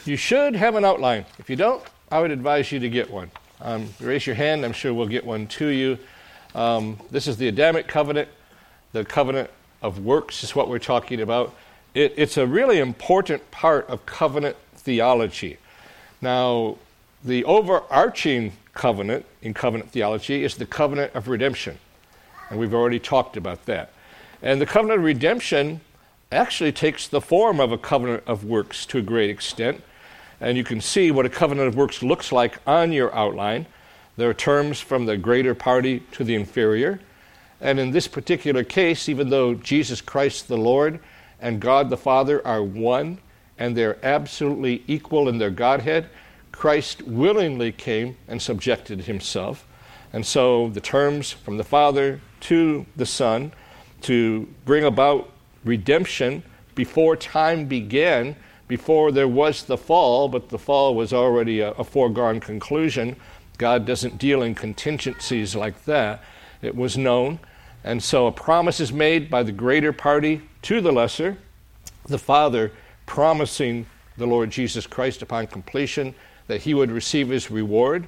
You should have an outline. If you don't, I would advise you to get one. Raise your hand. I'm sure we'll get one to you. This is the Adamic covenant. The covenant of works is what we're talking about. It's a really important part of covenant theology. Now, the overarching covenant in covenant theology is the covenant of redemption. And we've already talked about that. And the covenant of redemption actually takes the form of a covenant of works to a great extent. And you can see what a covenant of works looks like on your outline. There are terms from the greater party to the inferior. And in this particular case, even though Jesus Christ the Lord and God the Father are one, and they're absolutely equal in their Godhead, Christ willingly came and subjected himself. And so the terms from the Father to the Son to bring about redemption before time began, before there was the fall, but the fall was already a foregone conclusion. God doesn't deal in contingencies like that. It was known. And so a promise is made by the greater party to the lesser, the Father promising the Lord Jesus Christ upon completion that he would receive his reward.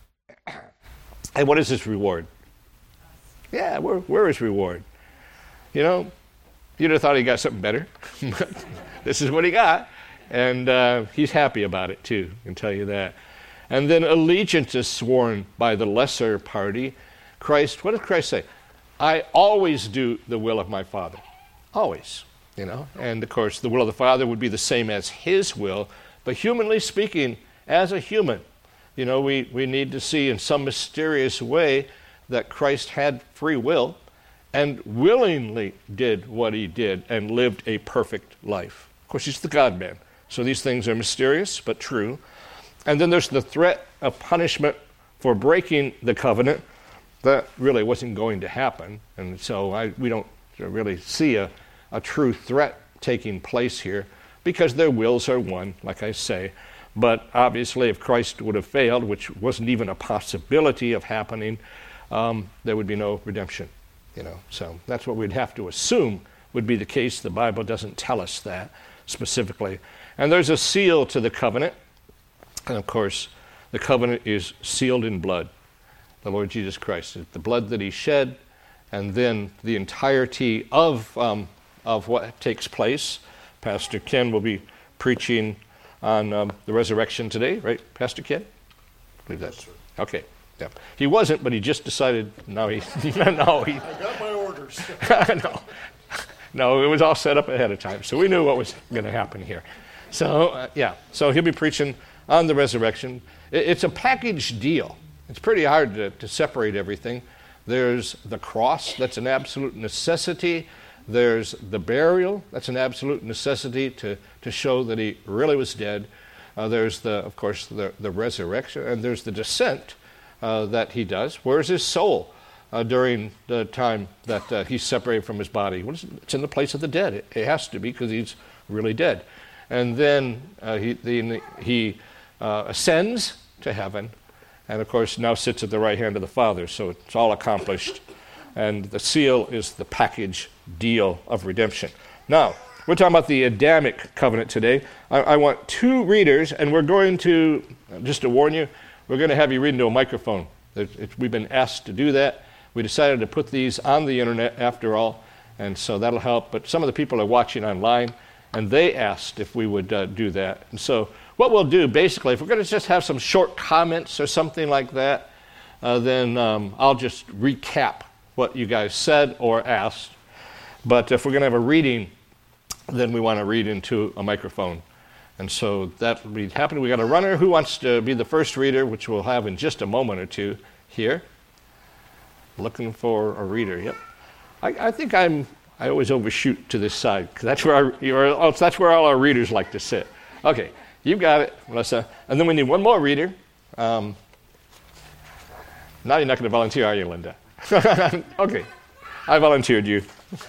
And what is his reward? Yeah, where is reward? You know, you'd have thought he got something better. This is what he got. And he's happy about it too, I can tell you that. And then allegiance is sworn by the lesser party. Christ, what does Christ say? I always do the will of my Father. Always, you know. And of course, the will of the Father would be the same as his will. But humanly speaking, as a human, you know, we need to see in some mysterious way that Christ had free will and willingly did what he did and lived a perfect life. Of course, he's the God-man. So these things are mysterious but true. And then there's the threat of punishment for breaking the covenant. That really wasn't going to happen. And so we don't really see a true threat taking place here because their wills are one, like I say. But obviously if Christ would have failed, which wasn't even a possibility of happening, there would be no redemption. You know, so that's what we'd have to assume would be the case. The Bible doesn't tell us that specifically. And there's a seal to the covenant. And of course, the covenant is sealed in blood. The Lord Jesus Christ, the blood that he shed, and then the entirety of what takes place. Pastor Ken will be preaching on the resurrection today, right, Pastor Ken? I believe that's okay. Yeah, he wasn't, but he just decided. No, I got my orders. No, it was all set up ahead of time, so we knew what was going to happen here. So so he'll be preaching on the resurrection. It's a package deal. It's pretty hard to separate everything. There's the cross, that's an absolute necessity. There's the burial, that's an absolute necessity to show that he really was dead. There's, of course, the resurrection, and there's the descent that he does. Where's his soul during the time that he's separated from his body? Well, it's in the place of the dead. It has to be because he's really dead. And then he ascends to heaven, and of course now sits at the right hand of the Father, so it's all accomplished. And the seal is the package deal of redemption. Now, we're talking about the Adamic covenant today. I want two readers, and we're going to, just to warn you, we're going to have you read into a microphone. We've been asked to do that. We decided to put these on the internet after all, and so that'll help. But some of the people are watching online, and they asked if we would do that. And so what we'll do, basically, if we're going to just have some short comments or something like that, then I'll just recap what you guys said or asked. But if we're going to have a reading, then we want to read into a microphone. And so that will be happening. We got a runner. Who wants to be the first reader, which we'll have in just a moment or two here? Looking for a reader. Yep. I think I always overshoot to this side because that's where all our readers like to sit. Okay, you've got it, Melissa. And then we need one more reader. Now you're not going to volunteer, are you, Linda? Okay, I volunteered you.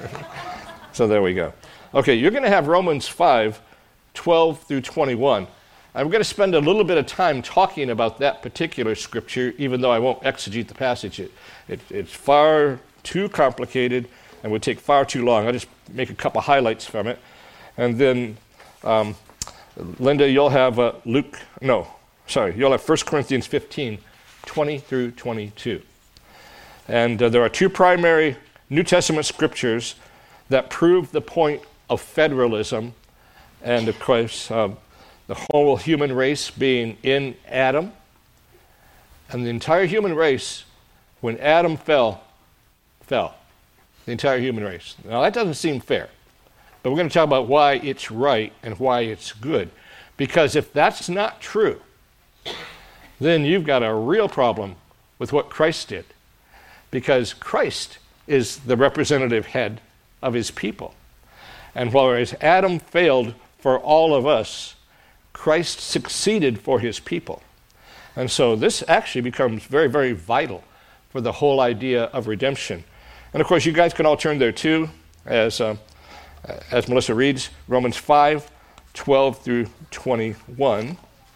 So there we go. Okay, you're going to have Romans 5:12 through 21. I'm going to spend a little bit of time talking about that particular scripture, even though I won't exegete the passage. It's far too complicated and would take far too long. I'll just make a couple highlights from it. And then Linda, you'll have you'll have 1 Corinthians 15, 20 through 22. And there are two primary New Testament scriptures that prove the point of federalism, and of course, the whole human race being in Adam. And the entire human race, when Adam fell. The entire human race. Now, that doesn't seem fair. But we're going to talk about why it's right and why it's good. Because if that's not true, then you've got a real problem with what Christ did. Because Christ is the representative head of his people. And whereas Adam failed for all of us, Christ succeeded for his people. And so this actually becomes very, very vital for the whole idea of redemption. And of course, you guys can all turn there too, as Melissa reads, Romans 5, 12 through 21.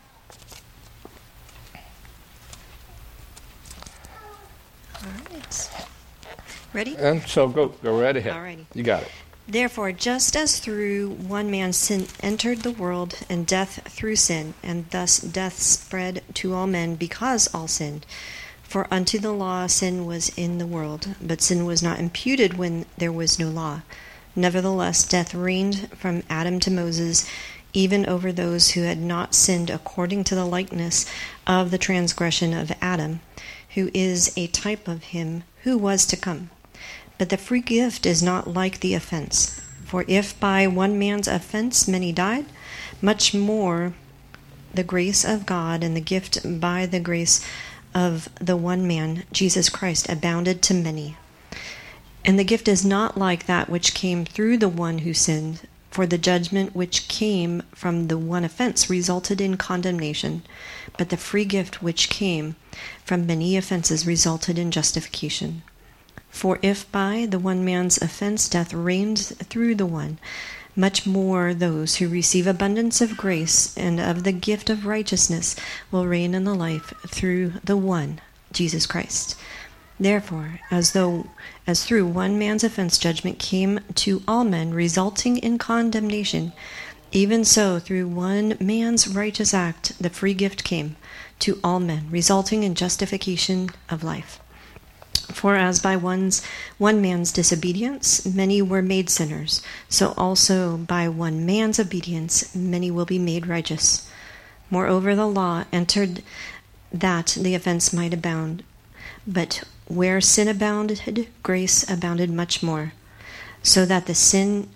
All right. Ready? And so go right ahead. All righty. You got it. Therefore, just as through one man sin entered the world, and death through sin, and thus death spread to all men because all sinned. For unto the law sin was in the world, but sin was not imputed when there was no law. Nevertheless, death reigned from Adam to Moses, even over those who had not sinned according to the likeness of the transgression of Adam, who is a type of him who was to come. But the free gift is not like the offense. For if by one man's offense many died, much more the grace of God and the gift by the grace of the one man, Jesus Christ, abounded to many. And the gift is not like that which came through the one who sinned, for the judgment which came from the one offense resulted in condemnation, but the free gift which came from many offenses resulted in justification. For if by the one man's offense death reigned through the one, much more those who receive abundance of grace and of the gift of righteousness will reign in the life through the one, Jesus Christ. Therefore, as through one man's offense judgment came to all men, resulting in condemnation, even so through one man's righteous act the free gift came to all men, resulting in justification of life. For as by one man's disobedience many were made sinners, so also by one man's obedience many will be made righteous. Moreover, the law entered that the offense might abound, but where sin abounded, grace abounded much more, so that as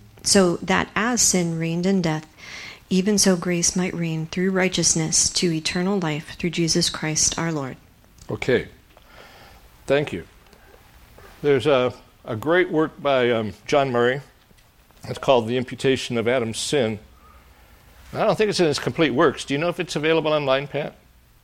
sin reigned in death, even so grace might reign through righteousness to eternal life through Jesus Christ our Lord. Okay. Thank you. There's a great work by John Murray. It's called The Imputation of Adam's Sin. I don't think it's in its complete works. Do you know if it's available online, Pat?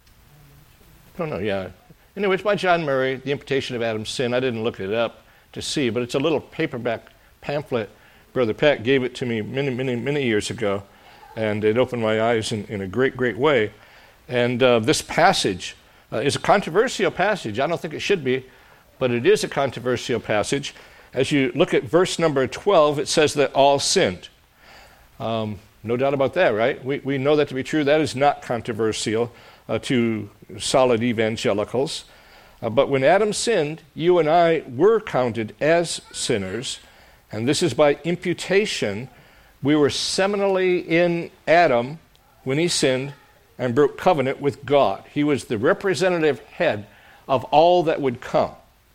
I don't know, yeah. Anyway, it's by John Murray, The Imputation of Adam's Sin. I didn't look it up to see, but it's a little paperback pamphlet. Brother Pat gave it to me many years ago, and it opened my eyes in a great, great way. And this passage is a controversial passage. I don't think it should be, but it is a controversial passage. As you look at verse number 12, it says that all sinned. No doubt about that, right? We know that to be true. That is not controversial to solid evangelicals. But when Adam sinned, you and I were counted as sinners, and this is by imputation. We were seminally in Adam when he sinned and broke covenant with God. He was the representative head of all that would come.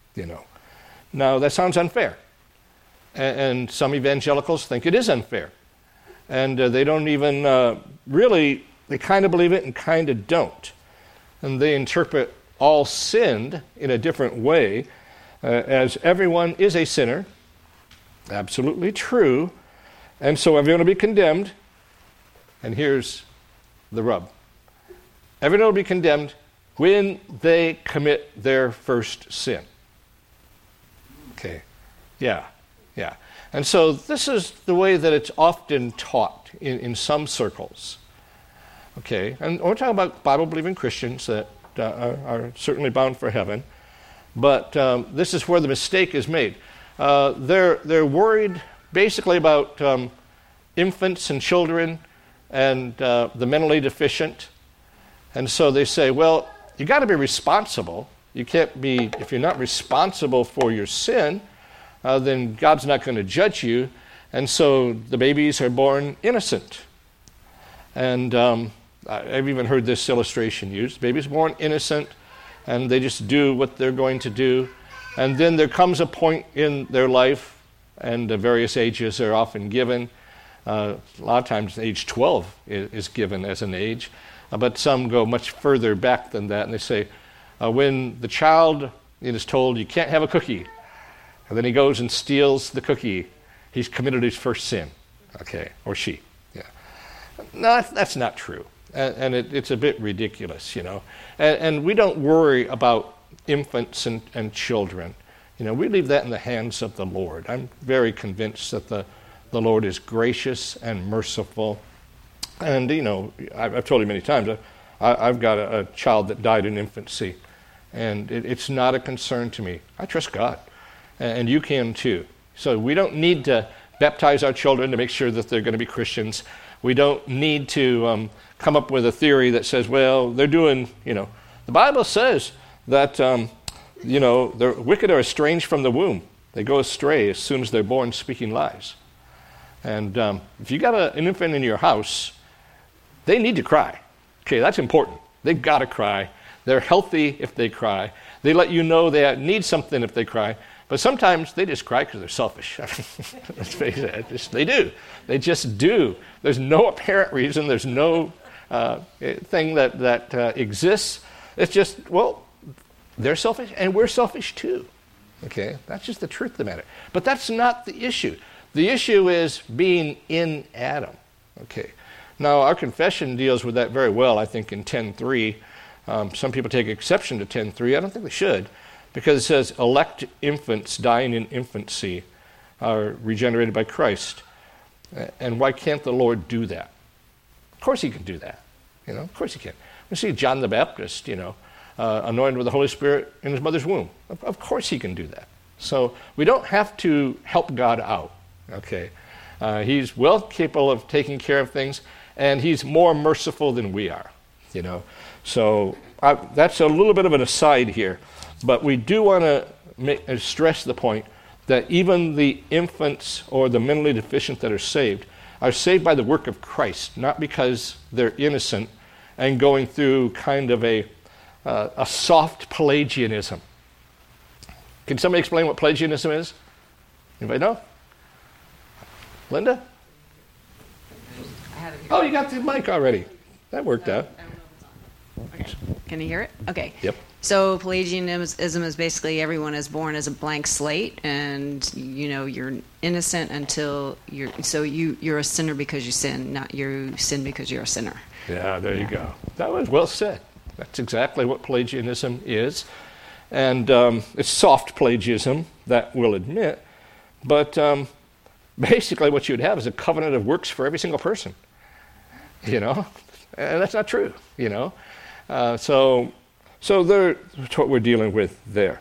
Now, that sounds unfair. And some evangelicals think it is unfair. And they don't even they kind of believe it and kind of don't. And they interpret all sinned in a different way, as everyone is a sinner. Absolutely true. And so everyone will be condemned. And here's the rub. Everyone will be condemned when they commit their first sin. Okay, yeah. And so this is the way that it's often taught in some circles. Okay, and we're talking about Bible-believing Christians that are certainly bound for heaven, but this is where the mistake is made. They're worried basically about infants and children and the mentally deficient. And so they say, well, you got to be responsible. You can't be, if you're not responsible for your sin, then God's not going to judge you. And so the babies are born innocent. And I've even heard this illustration used. Babies born innocent, and they just do what they're going to do. And then there comes a point in their life, and various ages are often given. A lot of times age 12 is given as an age, but some go much further back than that, and they say, when the child is told you can't have a cookie, and then he goes and steals the cookie, he's committed his first sin, okay, or she. Yeah. No, that's not true, and it's a bit ridiculous, you know. And we don't worry about infants and children. You know, we leave that in the hands of the Lord. I'm very convinced that the Lord is gracious and merciful. And, you know, I've told you many times, I've got a child that died in infancy, and it's not a concern to me. I trust God, and you can too. So we don't need to baptize our children to make sure that they're going to be Christians. We don't need to come up with a theory that says, well, they're doing, you know, the Bible says that, you know, the wicked are estranged from the womb. They go astray as soon as they're born, speaking lies. And if you got an infant in your house, they need to cry. Okay, that's important. They've got to cry. They're healthy if they cry. They let you know they need something if they cry. But sometimes they just cry because they're selfish. Let's face it, they do. They just do. There's no apparent reason. There's no thing that exists. It's just, well, they're selfish and we're selfish too. Okay, that's just the truth of the matter. But that's not the issue. The issue is being in Adam. Okay. Now, our confession deals with that very well, I think, in 10.3. Some people take exception to 10.3. I don't think they should, because it says, elect infants dying in infancy are regenerated by Christ. And why can't the Lord do that? Of course he can do that. You know, of course he can. We see John the Baptist, you know, anointed with the Holy Spirit in his mother's womb. Of course he can do that. So we don't have to help God out. Okay. He's well capable of taking care of things, and he's more merciful than we are, you know. So that's a little bit of an aside here, but we do want to stress the point that even the infants or the mentally deficient that are saved by the work of Christ, not because they're innocent and going through kind of a soft Pelagianism. Can somebody explain what Pelagianism is? Anybody know? Linda? Oh, you got the mic already. That worked out. Okay. Can you hear it? Okay. Yep. So Pelagianism is basically everyone is born as a blank slate, and you know you're innocent until you're a sinner because you sin, not you sin because you're a sinner. Yeah, there you go. That was well said. That's exactly what Pelagianism is, and it's soft Pelagianism, that we'll admit, but basically what you'd have is a covenant of works for every single person. You know, and that's not true. You know, so that's what we're dealing with there.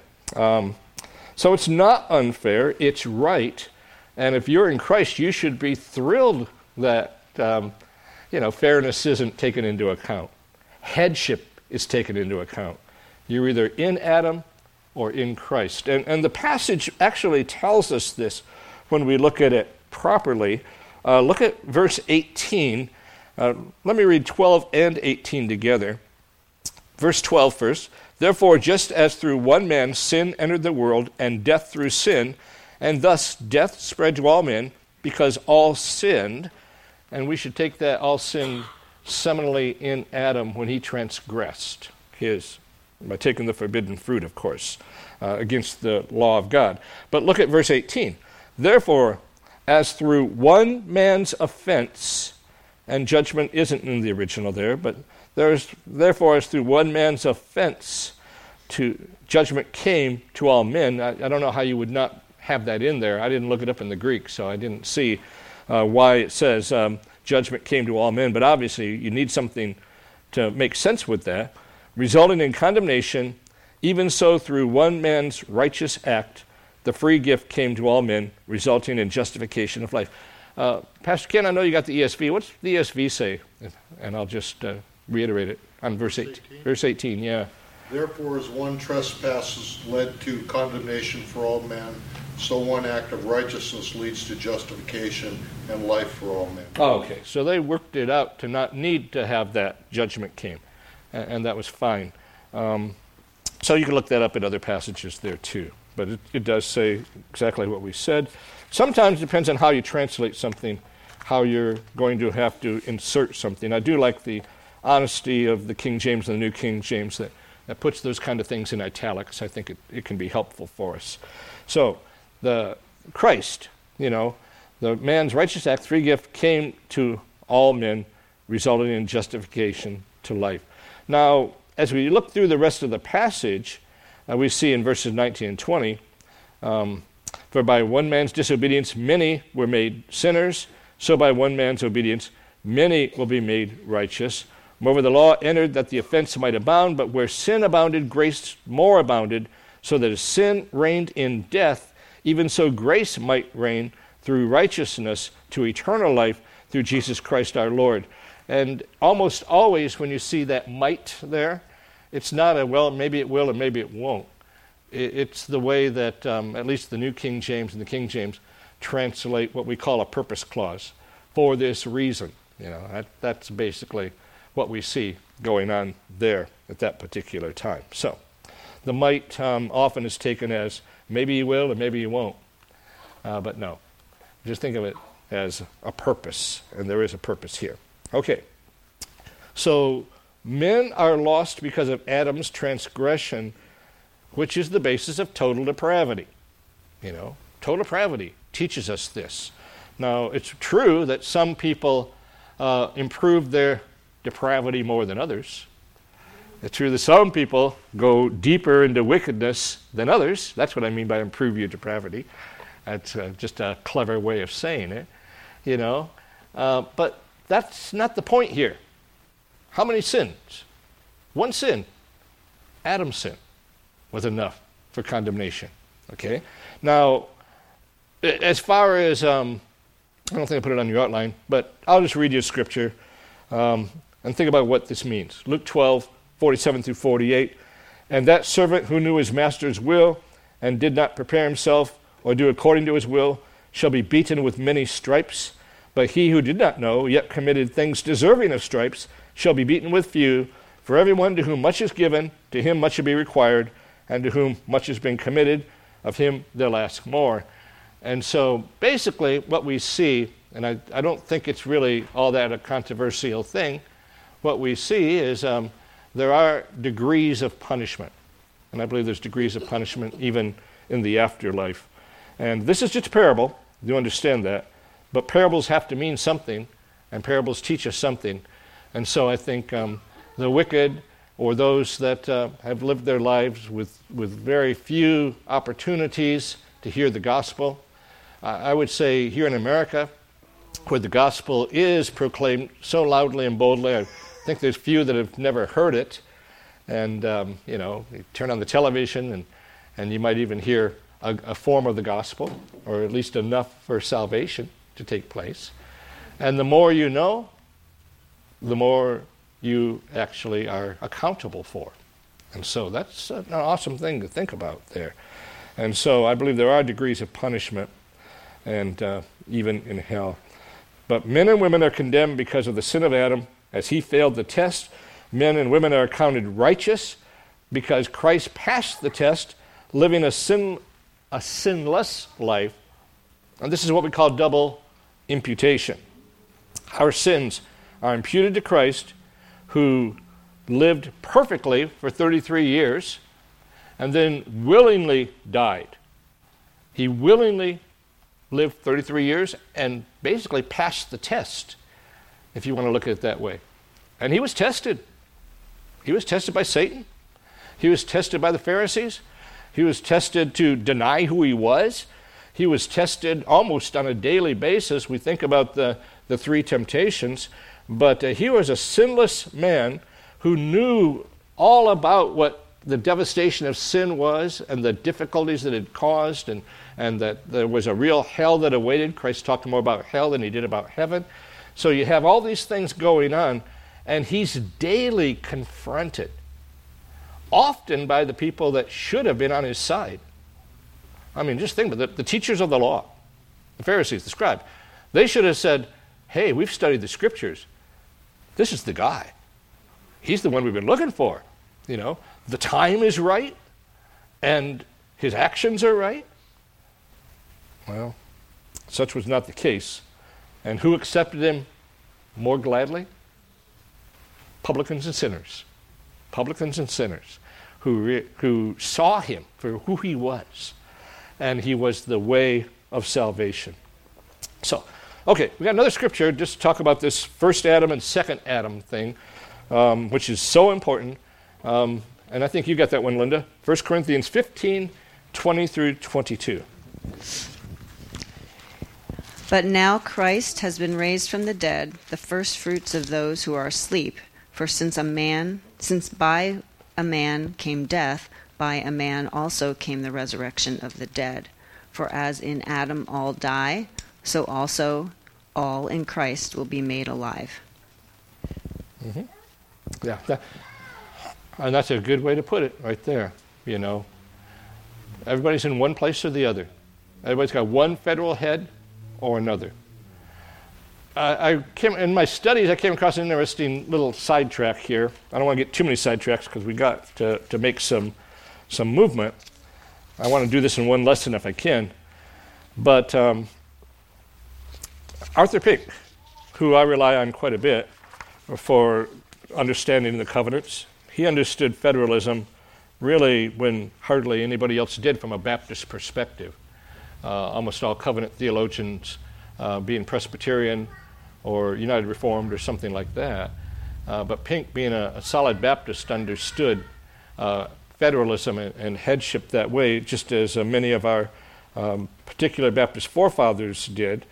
So it's not unfair. It's right, and if you're in Christ, you should be thrilled that fairness isn't taken into account. Headship is taken into account. You're either in Adam or in Christ, and the passage actually tells us this when we look at it properly. Look at verse 18. Let me read 12 and 18 together. Verse 12 first. Therefore, just as through one man sin entered the world, and death through sin, and thus death spread to all men, because all sinned, and we should take that all sinned seminally in Adam when he transgressed by taking the forbidden fruit, of course, against the law of God. But look at verse 18. Therefore, as through one man's offense, and judgment isn't in the original there, but therefore as through one man's offense judgment came to all men. I don't know how you would not have that in there. I didn't look it up in the Greek, so I didn't see why it says judgment came to all men, but obviously you need something to make sense with that. Resulting in condemnation, even so through one man's righteous act, the free gift came to all men, resulting in justification of life. Pastor Ken, I know you got the ESV. What's the ESV say? And I'll just reiterate it on verse 18. Verse 18, yeah. Therefore, as one trespass led to condemnation for all men, so one act of righteousness leads to justification and life for all men. Oh, okay. So they worked it out to not need to have that judgment came, and that was fine. So you can look that up in other passages there too. But it does say exactly what we said. Sometimes it depends on how you translate something, how you're going to have to insert something. I do like the honesty of the King James and the New King James that puts those kind of things in italics. I think it can be helpful for us. So the Christ, the man's righteous act, free gift, came to all men, resulting in justification to life. Now, as we look through the rest of the passage, we see in verses 19 and 20, for by one man's disobedience many were made sinners, so by one man's obedience many will be made righteous. Moreover, the law entered that the offense might abound, but where sin abounded, grace more abounded, so that as sin reigned in death, even so grace might reign through righteousness to eternal life through Jesus Christ our Lord. And almost always when you see that might there, it's not a, well, maybe it will and maybe it won't. It's the way that at least the New King James and the King James translate what we call a purpose clause, for this reason. That's basically what we see going on there at that particular time. So the might often is taken as maybe you will and maybe you won't. But no, just think of it as a purpose, and there is a purpose here. Okay, so men are lost because of Adam's transgression, which is the basis of total depravity. Total depravity teaches us this. Now, it's true that some people improve their depravity more than others. It's true that some people go deeper into wickedness than others. That's what I mean by improve your depravity. That's just a clever way of saying it, But that's not the point here. How many sins? One sin. Adam's sin was enough for condemnation. Okay? Now, as far as, I don't think I put it on your outline, but I'll just read you a scripture and think about what this means. Luke 12, 47 through 48. And that servant who knew his master's will and did not prepare himself or do according to his will shall be beaten with many stripes. But he who did not know, yet committed things deserving of stripes, shall be beaten with few. For everyone to whom much is given, to him much shall be required, and to whom much has been committed, of him they'll ask more. And so basically what we see, and I don't think it's really all that a controversial thing, what we see is there are degrees of punishment. And I believe there's degrees of punishment even in the afterlife. And this is just a parable, you understand that. But parables have to mean something, and parables teach us something. And so I think the wicked, or those that have lived their lives with very few opportunities to hear the gospel, I would say here in America, where the gospel is proclaimed so loudly and boldly, I think there's few that have never heard it. And, you turn on the television and you might even hear a form of the gospel, or at least enough for salvation to take place. And the more you know, the more you actually are accountable for. And so that's an awesome thing to think about there. And so I believe there are degrees of punishment, and even in hell. But men and women are condemned because of the sin of Adam, as he failed the test. Men and women are counted righteous because Christ passed the test, living a sinless life. And this is what we call double imputation. Our sins are imputed to Christ, who lived perfectly for 33 years and then willingly died. He willingly lived 33 years and basically passed the test, if you want to look at it that way. And he was tested. He was tested by Satan. He was tested by the Pharisees. He was tested to deny who he was. He was tested almost on a daily basis. We think about the three temptations. But he was a sinless man who knew all about what the devastation of sin was and the difficulties that it caused, and that there was a real hell that awaited. Christ talked more about hell than he did about heaven. So you have all these things going on, and he's daily confronted, often by the people that should have been on his side. I mean, just think about it. The teachers of the law, the Pharisees, the scribes, they should have said, hey, we've studied the scriptures. This is the guy. He's the one we've been looking for. You know, the time is right, and his actions are right. Well, such was not the case. And who accepted him more gladly? Publicans and sinners. Publicans and sinners who saw him for who he was. And he was the way of salvation. So, okay, we got another scripture just to talk about this first Adam and second Adam thing, which is so important. And I think you got that one, Linda. 1 Corinthians 15, 20 through 22. But now Christ has been raised from the dead, the first fruits of those who are asleep. For since by a man came death, by a man also came the resurrection of the dead. For as in Adam all die, so also all in Christ will be made alive. Mm-hmm. Yeah, and that's a good way to put it right there. You know, everybody's in one place or the other. Everybody's got one federal head or another. In my studies, I came across an interesting little sidetrack here. I don't want to get too many sidetracks because we got to make some movement. I want to do this in one lesson if I can. But Arthur Pink, who I rely on quite a bit for understanding the covenants, he understood federalism really when hardly anybody else did from a Baptist perspective. Almost all covenant theologians being Presbyterian or United Reformed or something like that. But Pink, being a solid Baptist, understood federalism and headship that way, just as many of our particular Baptist forefathers did.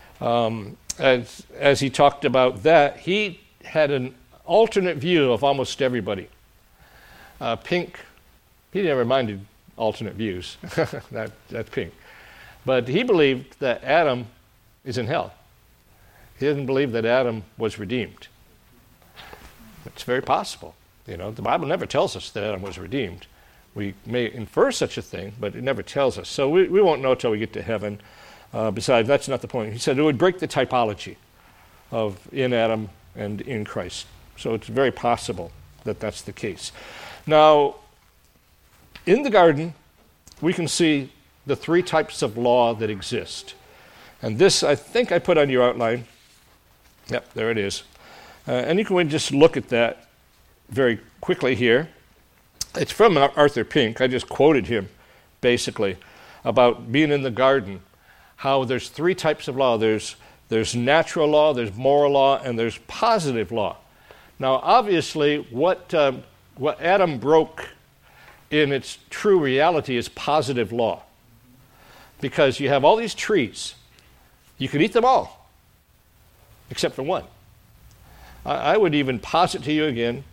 As he talked about that, he had an alternate view of almost everybody. Pink, he never minded alternate views. That's Pink. But he believed that Adam is in hell. He didn't believe that Adam was redeemed. It's very possible. You know, the Bible never tells us that Adam was redeemed. We may infer such a thing, but it never tells us. So we won't know until we get to heaven. Besides, that's not the point. He said it would break the typology of in Adam and in Christ. So it's very possible that that's the case. Now, in the garden, we can see the three types of law that exist. And this, I think I put on your outline. Yep, there it is. And you can just look at that very quickly here. It's from Arthur Pink. I just quoted him, basically, about being in the garden, how there's three types of law. There's natural law, there's moral law, and there's positive law. Now, obviously, what Adam broke in its true reality is positive law. Because you have all these trees. You could eat them all, except for one. I would even posit to you again,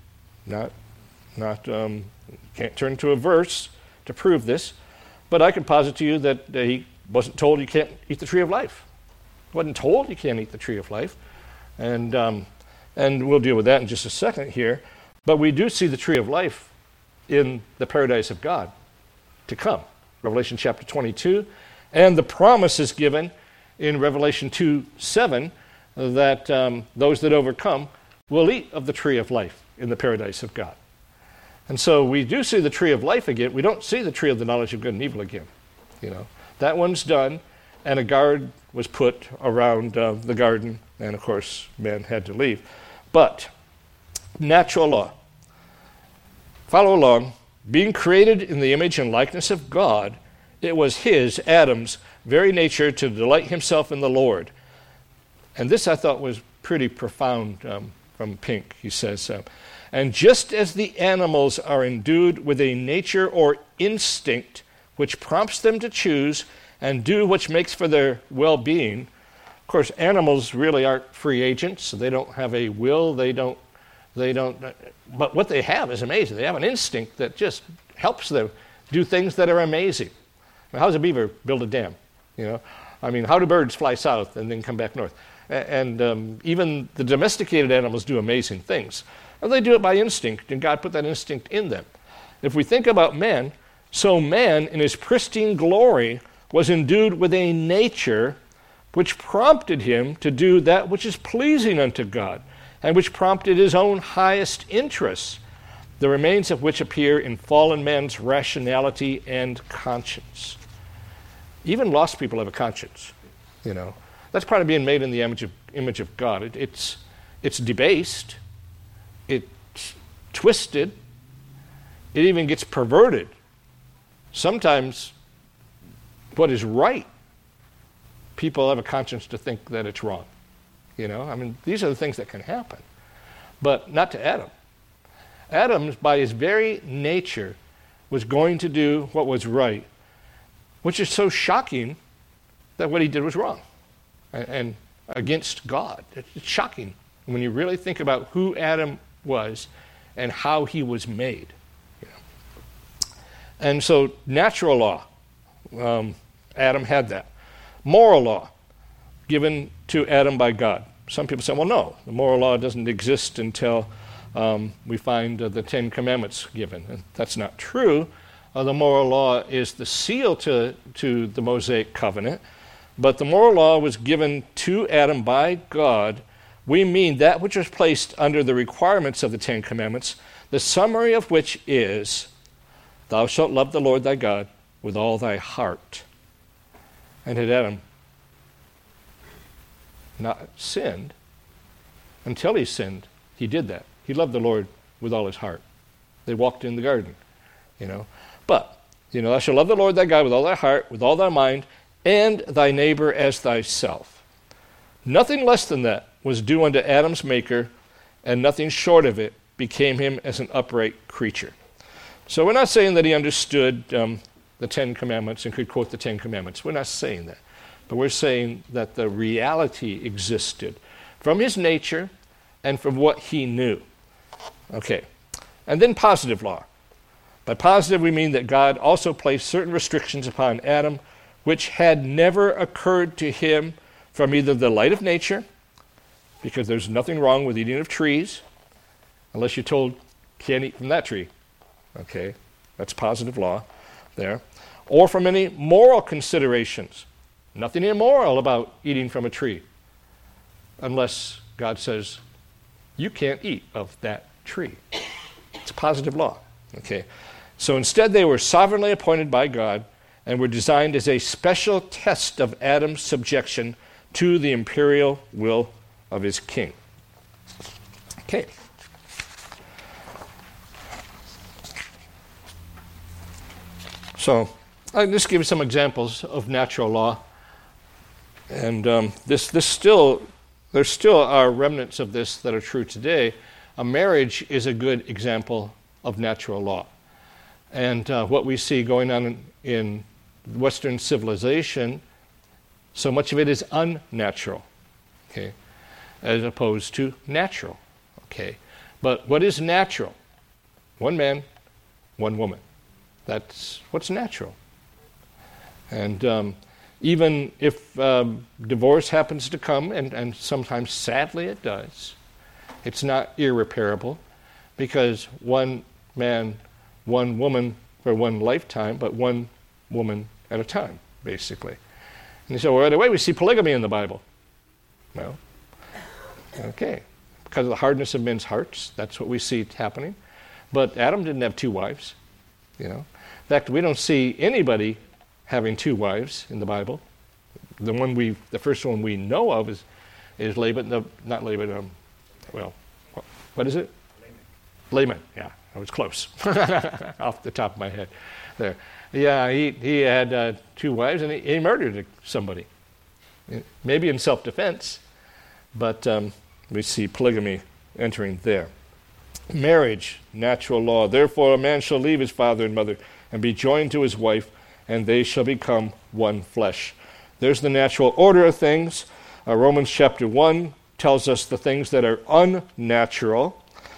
can't turn to a verse to prove this, but I could posit to you that he wasn't told you can't eat the tree of life. He wasn't told you can't eat the tree of life. And we'll deal with that in just a second here. But we do see the tree of life in the paradise of God to come. Revelation chapter 22. And the promise is given in Revelation 2:7 that those that overcome will eat of the tree of life in the paradise of God. And so we do see the tree of life again. We don't see the tree of the knowledge of good and evil again. You know, that one's done, and a guard was put around the garden, and of course, man had to leave. But natural law. Follow along. Being created in the image and likeness of God, it was his, Adam's, very nature to delight himself in the Lord. And this I thought was pretty profound from Pink. He says, and just as the animals are endued with a nature or instinct which prompts them to choose and do which makes for their well-being. Of course, animals really aren't free agents, so they don't have a will. They don't They don't, but what they have is amazing. They have an instinct that just helps them do things that are amazing. I mean, how does a beaver build a dam? I mean, how do birds fly south and then come back north? And even the domesticated animals do amazing things. And they do it by instinct, and God put that instinct in them. If we think about man, so man in his pristine glory was endued with a nature which prompted him to do that which is pleasing unto God, and which prompted his own highest interests, the remains of which appear in fallen man's rationality and conscience. Even lost people have a conscience, That's part of being made in the image of God. It's debased, it's twisted, it even gets perverted. Sometimes what is right, people have a conscience to think that it's wrong. I mean, these are the things that can happen. But not to Adam. Adam, by his very nature, was going to do what was right, which is so shocking that what he did was wrong and against God. It's shocking when you really think about who Adam was and how he was made. And so natural law, Adam had that. Moral law, given to Adam by God. Some people say, well, no, the moral law doesn't exist until we find the Ten Commandments given. And that's not true. The moral law is the seal to the Mosaic covenant, but the moral law was given to Adam by God. We mean that which was placed under the requirements of the Ten Commandments, the summary of which is, thou shalt love the Lord thy God with all thy heart. And had Adam not sinned, until he sinned, he did that. He loved the Lord with all his heart. They walked in the garden, But, thou shalt love the Lord thy God with all thy heart, with all thy mind, and thy neighbor as thyself. Nothing less than that was due unto Adam's maker, and nothing short of it became him as an upright creature. So we're not saying that he understood the Ten Commandments and could quote the Ten Commandments. We're not saying that. But we're saying that the reality existed from his nature and from what he knew. Okay. And then positive law. By positive, we mean that God also placed certain restrictions upon Adam, which had never occurred to him from either the light of nature, because there's nothing wrong with eating of trees, unless you're told, can't eat from that tree. Okay, that's positive law there. Or from any moral considerations. Nothing immoral about eating from a tree, unless God says, you can't eat of that tree. It's a positive law. Okay, so instead they were sovereignly appointed by God and were designed as a special test of Adam's subjection to the imperial will of his king. Okay. So I'll just give you some examples of natural law. And there still are remnants of this that are true today. A marriage is a good example of natural law. And what we see going on in Western civilization, so much of it is unnatural, okay, as opposed to natural, okay. But what is natural? One man, one woman. That's what's natural. And even if divorce happens to come, and sometimes sadly it does, it's not irreparable, because one man, one woman for one lifetime, but one woman at a time, basically. And you say, well, right away we see polygamy in the Bible. No. Okay. Because of the hardness of men's hearts, that's what we see happening. But Adam didn't have two wives, In fact, we don't see anybody having two wives in the Bible. The first one we know of is Laban, not Laban, what is it? Laban, yeah, I was close. Off the top of my head there. Yeah, he had two wives, and he murdered somebody. Maybe in self-defense, but we see polygamy entering there. Marriage, natural law. Therefore a man shall leave his father and mother and be joined to his wife, and they shall become one flesh. There's the natural order of things. Romans chapter 1 tells us the things that are unnatural.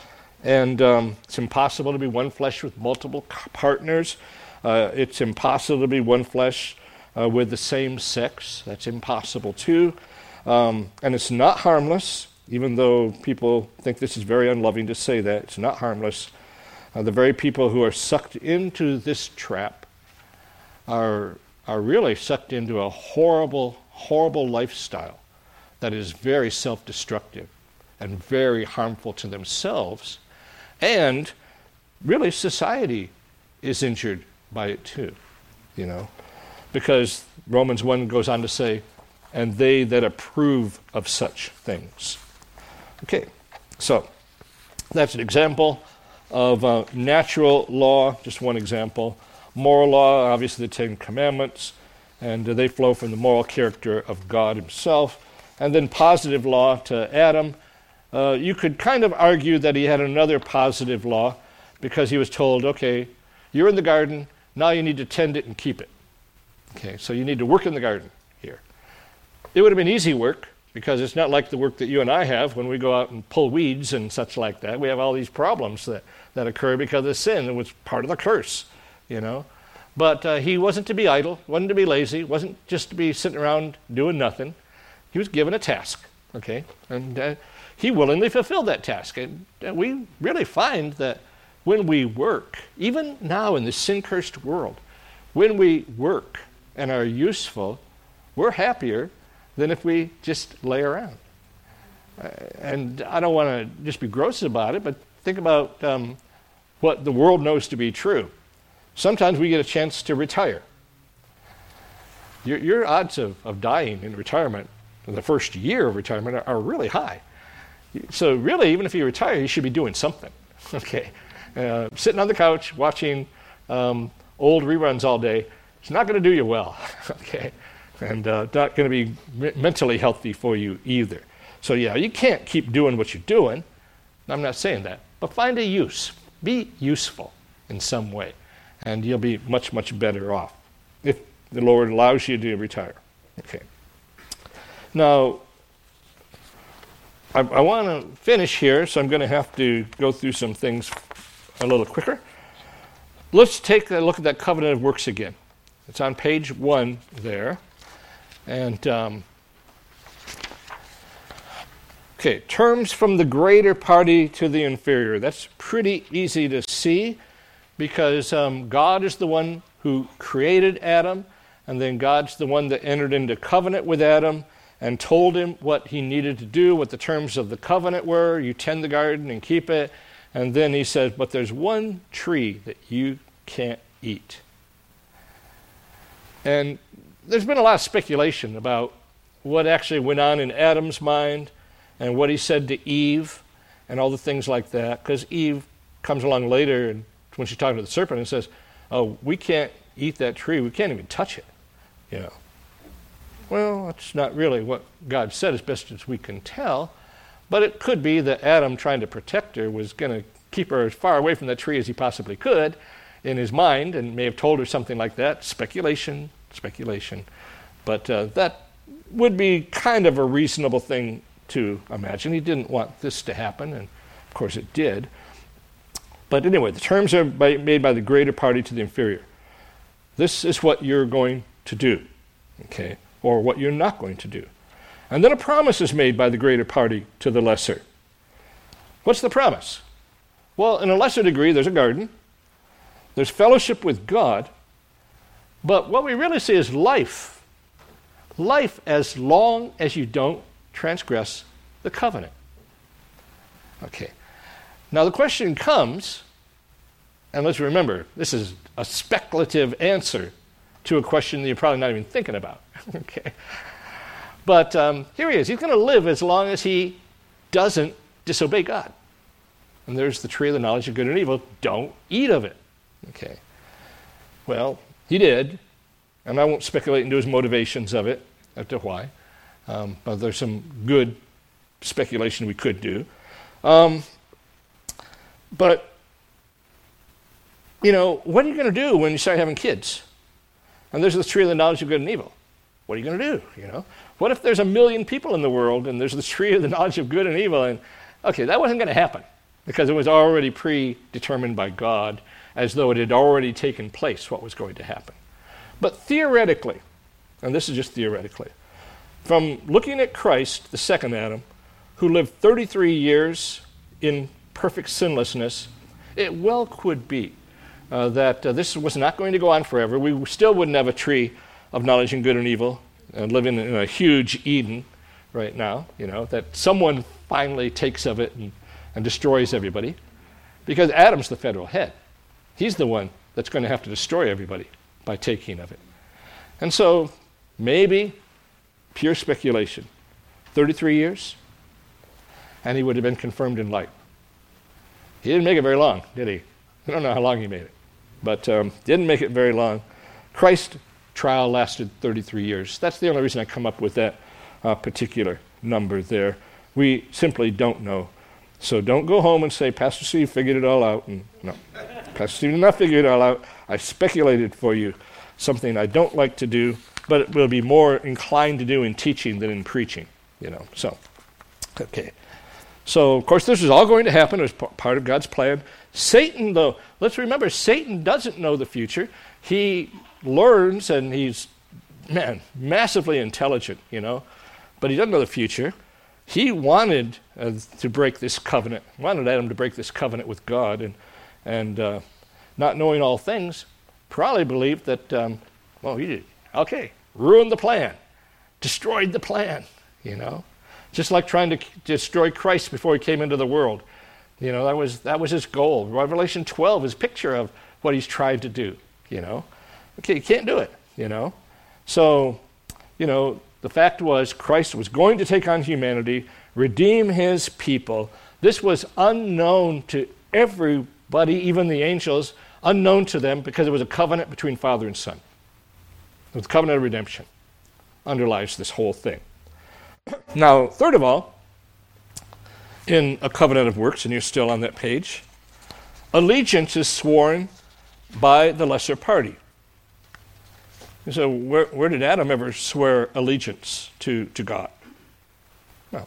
And it's impossible to be one flesh with multiple partners. It's impossible to be one flesh with the same sex. That's impossible too. And it's not harmless, even though people think this is very unloving to say that. It's not harmless. The very people who are sucked into this trap are really sucked into a horrible, horrible lifestyle that is very self-destructive and very harmful to themselves. And really society is injured by it too, because Romans 1 goes on to say, and they that approve of such things. Okay, so that's an example of natural law, just one example. Moral law, obviously the Ten Commandments, and they flow from the moral character of God himself. And then positive law to Adam. You could kind of argue that he had another positive law because he was told, okay, you're in the garden, now you need to tend it and keep it. Okay, so you need to work in the garden here. It would have been easy work because it's not like the work that you and I have when we go out and pull weeds and such like that. We have all these problems that occur because of sin. It was part of the curse, But he wasn't to be idle, wasn't to be lazy, wasn't just to be sitting around doing nothing. He was given a task, okay? And he willingly fulfilled that task. And we really find that when we work, even now in this sin-cursed world, when we work and are useful, we're happier than if we just lay around. And I don't want to just be gross about it, but think about what the world knows to be true. Sometimes we get a chance to retire. Your odds of dying in retirement, in the first year of retirement, are really high. So really, even if you retire, you should be doing something. Okay, sitting on the couch watching old reruns all day, it's not going to do you well. Okay, and not going to be mentally healthy for you either. So yeah, you can't keep doing what you're doing. I'm not saying that, but find a use. Be useful in some way, and you'll be much, much better off if the Lord allows you to retire. Okay. Now, I want to finish here, so I'm going to have to go through some things a little quicker. Let's take a look at that covenant of works again. It's on page 1 there. And, okay, terms from the greater party to the inferior. That's pretty easy to see because God is the one who created Adam, and then God's the one that entered into covenant with Adam and told him what he needed to do, what the terms of the covenant were. You tend the garden and keep it. And then he said, but there's one tree that you can't eat. And there's been a lot of speculation about what actually went on in Adam's mind and what he said to Eve and all the things like that. Because Eve comes along later and when she's talking to the serpent and says, oh, we can't eat that tree. We can't even touch it. Well, that's not really what God said as best as we can tell. But it could be that Adam, trying to protect her, was going to keep her as far away from that tree as he possibly could in his mind and may have told her something like that. Speculation. But that would be kind of a reasonable thing to imagine. He didn't want this to happen, and of course it did. But anyway, the terms are made by the greater party to the inferior. This is what you're going to do, okay, or what you're not going to do. And then a promise is made by the greater party to the lesser. What's the promise? Well, in a lesser degree, there's a garden. There's fellowship with God. But what we really see is life. Life as long as you don't transgress the covenant. Okay. Now the question comes, and let's remember, this is a speculative answer to a question that you're probably not even thinking about. Okay. But here he is. He's going to live as long as he doesn't disobey God. And there's the tree of the knowledge of good and evil. Don't eat of it. Okay. Well, he did. And I won't speculate into his motivations of it, as to why. But there's some good speculation we could do. But, what are you going to do when you start having kids? And there's this tree of the knowledge of good and evil. What are you going to do, What if there's 1 million people in the world and there's this tree of the knowledge of good and evil? And, okay, that wasn't going to happen. because it was already predetermined by God, as though it had already taken place, what was going to happen. But theoretically, and this is just theoretically, from looking at Christ, the second Adam, who lived 33 years in perfect sinlessness, it well could be that this was not going to go on forever. We still wouldn't have a tree of knowledge and good and evil living in a huge Eden right now, that someone finally takes of it and destroys everybody, because Adam's the federal head. He's the one that's going to have to destroy everybody by taking of it. And so, maybe, pure speculation, 33 years, and he would have been confirmed in light. He didn't make it very long, did he? I don't know how long he made it, but didn't make it very long. Christ's trial lasted 33 years. That's the only reason I come up with that particular number there. We simply don't know. So don't go home and say, Pastor Steve figured it all out. And no, Pastor Steve did not figure it all out. I speculated for you, something I don't like to do, but it will be more inclined to do in teaching than in preaching, So, okay. So, of course, this is all going to happen as part of God's plan. Satan, though, let's remember, Satan doesn't know the future. He learns, and he's, massively intelligent, but he doesn't know the future. He wanted to break this covenant, wanted Adam to break this covenant with God, and not knowing all things, probably believed that, he did. Okay, ruined the plan, destroyed the plan, Just like trying to destroy Christ before he came into the world. That was his goal. Revelation 12 is a picture of what he's tried to do, Okay, you can't do it, So, the fact was Christ was going to take on humanity, redeem his people. This was unknown to everybody, even the angels, unknown to them because it was a covenant between Father and Son. It was a covenant of redemption. Underlies this whole thing. Now, third of all, in a covenant of works, and you're still on that page, allegiance is sworn by the lesser party. So where did Adam ever swear allegiance to God? Well,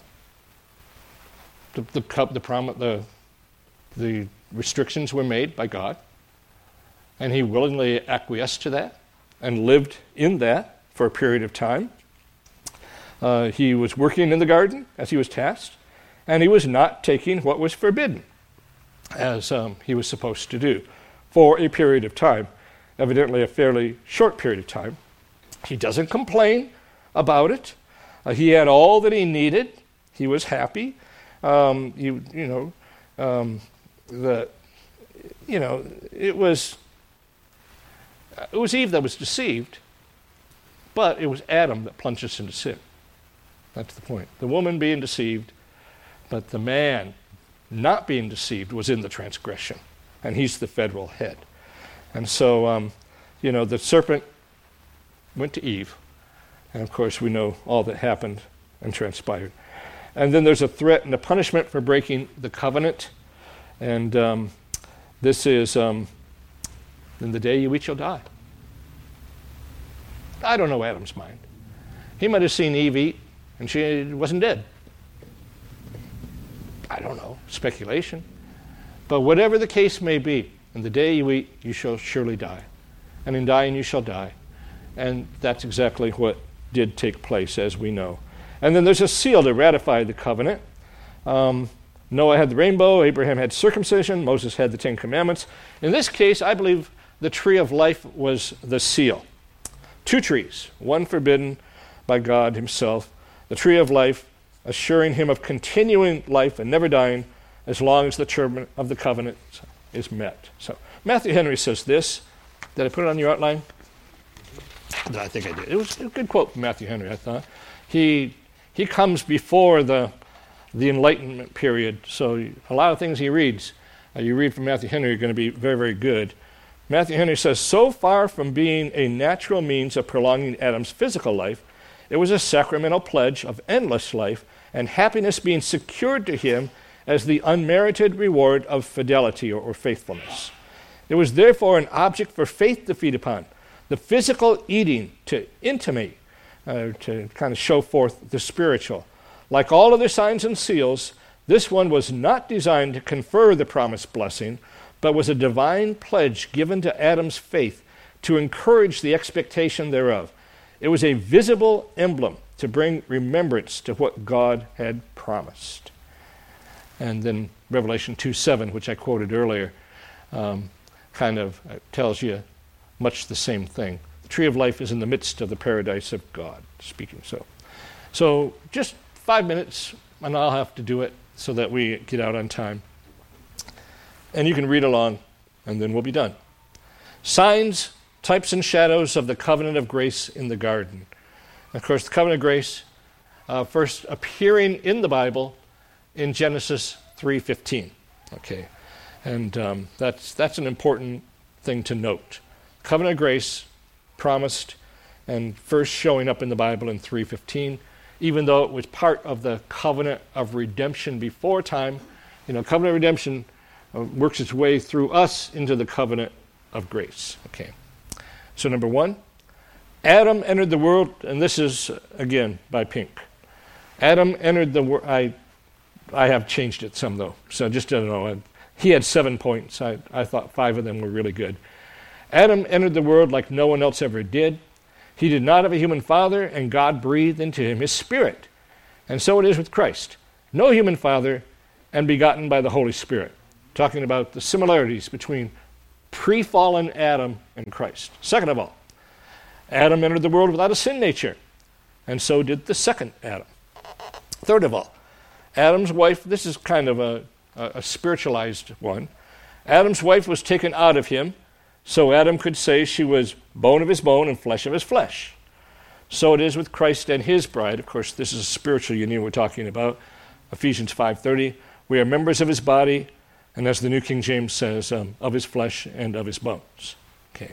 the restrictions were made by God, and he willingly acquiesced to that and lived in that for a period of time. He was working in the garden as he was tasked, and he was not taking what was forbidden as he was supposed to do for a period of time, evidently a fairly short period of time. He doesn't complain about it. He had all that he needed. He was happy. It was Eve that was deceived, but it was Adam that plunged us into sin. That's the point. The woman being deceived, but the man not being deceived was in the transgression, and he's the federal head. And so, the serpent went to Eve, and of course we know all that happened and transpired. And then there's a threat and a punishment for breaking the covenant, and this is, in the day you eat, you'll die. I don't know Adam's mind. He might have seen Eve eat, and she wasn't dead. I don't know, speculation. But whatever the case may be, in the day you eat, you shall surely die. And in dying you shall die. And that's exactly what did take place, as we know. And then there's a seal to ratify the covenant. Noah had the rainbow, Abraham had circumcision, Moses had the Ten Commandments. In this case, I believe the tree of life was the seal. 2 trees, one forbidden by God himself. The tree of life, assuring him of continuing life and never dying as long as the term of the covenant is met. So Matthew Henry says this. Did I put it on your outline? I think I did. It was a good quote from Matthew Henry, I thought. He comes before the Enlightenment period, so a lot of things he reads, you read from Matthew Henry, are going to be very, very good. Matthew Henry says, so far from being a natural means of prolonging Adam's physical life, it was a sacramental pledge of endless life and happiness being secured to him as the unmerited reward of fidelity or faithfulness. It was therefore an object for faith to feed upon, the physical eating to intimate, to kind of show forth the spiritual. Like all other signs and seals, This one was not designed to confer the promised blessing, but was a divine pledge given to Adam's faith to encourage the expectation thereof. It was a visible emblem to bring remembrance to what God had promised. And then Revelation 2:7, which I quoted earlier, kind of tells you much the same thing. The tree of life is in the midst of the paradise of God, speaking so. So just 5 minutes, and I'll have to do it so that we get out on time. And you can read along, and then we'll be done. Signs, types, and shadows of the covenant of grace in the garden. Of course, the covenant of grace first appearing in the Bible in Genesis 3:15. Okay, and that's an important thing to note. Covenant of grace promised and first showing up in the Bible in 3:15, even though it was part of the covenant of redemption before time. Covenant of redemption works its way through us into the covenant of grace. Okay, so number one, Adam entered the world, and this is, again, by Pink. Adam entered the world. I have changed it some, though, so just don't know. He had 7 points. I thought 5 of them were really good. Adam entered the world like no one else ever did. He did not have a human father, and God breathed into him his spirit. And so it is with Christ. No human father, and begotten by the Holy Spirit. Talking about the similarities between pre-fallen Adam and Christ. Second of all, Adam entered the world without a sin nature, and so did the second Adam. Third of all, Adam's wife, this is kind of a spiritualized one. Adam's wife was taken out of him, so Adam could say she was bone of his bone and flesh of his flesh. So it is with Christ and his bride. Of course, this is a spiritual union we're talking about. Ephesians 5:30, we are members of his body, and as the New King James says, of his flesh and of his bones. Okay.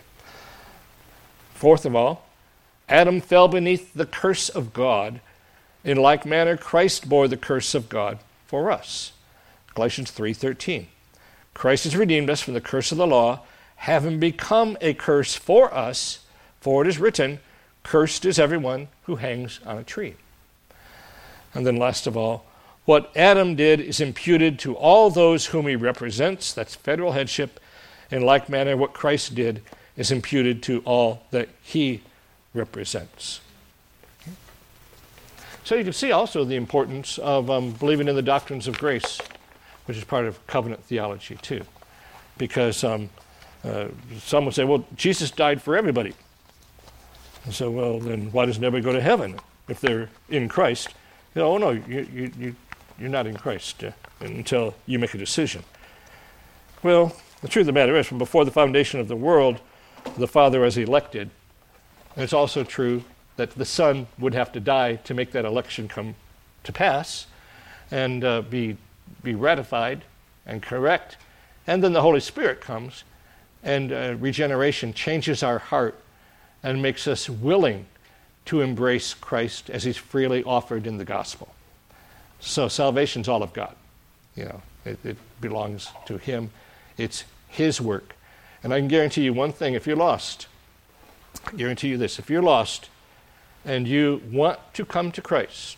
Fourth of all, Adam fell beneath the curse of God. In like manner, Christ bore the curse of God for us. Galatians 3:13. Christ has redeemed us from the curse of the law, having become a curse for us, for it is written, cursed is everyone who hangs on a tree. And then last of all, what Adam did is imputed to all those whom he represents. That's federal headship. In like manner, what Christ did is imputed to all that he represents. So you can see also the importance of believing in the doctrines of grace, which is part of covenant theology too. Because some would say, well, Jesus died for everybody. And so, well, then why doesn't everybody go to heaven if they're in Christ? Oh, no, you're not in Christ until you make a decision. Well, the truth of the matter is, from before the foundation of the world, the Father was elected. And it's also true that the Son would have to die to make that election come to pass and be ratified and correct. And then the Holy Spirit comes, and regeneration changes our heart and makes us willing to embrace Christ as he's freely offered in the gospel. So salvation's all of God. It belongs to him. It's his work. And I can guarantee you one thing, if you're lost, I guarantee you this, if you're lost and you want to come to Christ,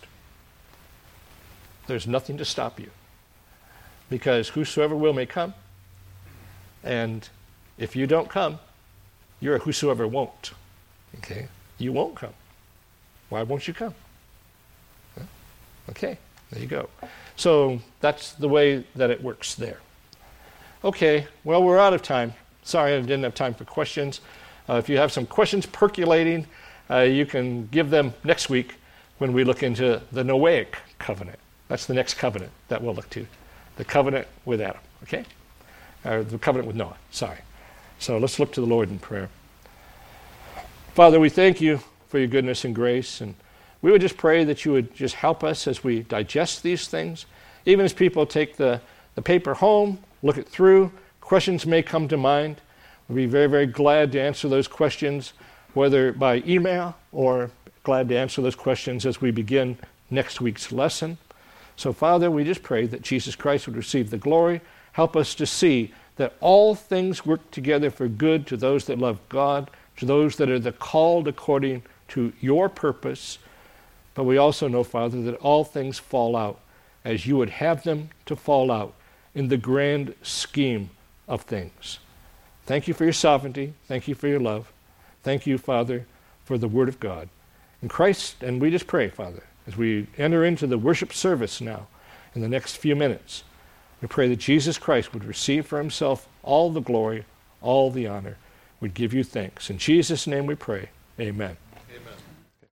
there's nothing to stop you. Because whosoever will may come. And if you don't come, you're a whosoever won't. Okay? You won't come. Why won't you come? Okay, there you go. So that's the way that it works there. Okay, well, we're out of time. Sorry I didn't have time for questions. If you have some questions percolating, you can give them next week when we look into the Noahic covenant. That's the next covenant that we'll look to. The covenant with Adam, okay? Or the covenant with Noah, sorry. So let's look to the Lord in prayer. Father, we thank you for your goodness and grace, and we would just pray that you would just help us as we digest these things. Even as people take the paper home, look it through, questions may come to mind. We'd be very, very glad to answer those questions, whether by email or glad to answer those questions as we begin next week's lesson. So, Father, we just pray that Jesus Christ would receive the glory. Help us to see that all things work together for good to those that love God, to those that are the called according to your purpose. But we also know, Father, that all things fall out as you would have them to fall out in the grand scheme of things. Thank you for your sovereignty. Thank you for your love. Thank you, Father, for the Word of God. In Christ, and we just pray, Father, as we enter into the worship service now in the next few minutes, we pray that Jesus Christ would receive for himself all the glory, all the honor. We'd give you thanks. In Jesus' name we pray. Amen.